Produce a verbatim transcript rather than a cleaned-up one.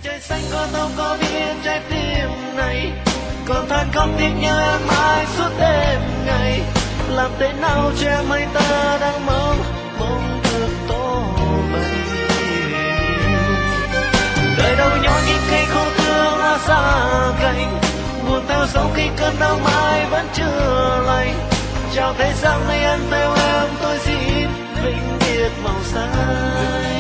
trời xanh có đâu có biết trái tim này còn than khóc tiếc nhớ em mãi suốt đêm ngày. Làm thế nào cho em hay ta đang mong mong được tốt bấy. Đời đâu nhỏ như cây khô thương hoa xa cánh, buồn theo dấu khi cơn đau mãi vẫn chưa lành. Chào thế gian này anh theo em tôi xin vĩnh biệt màu xanh.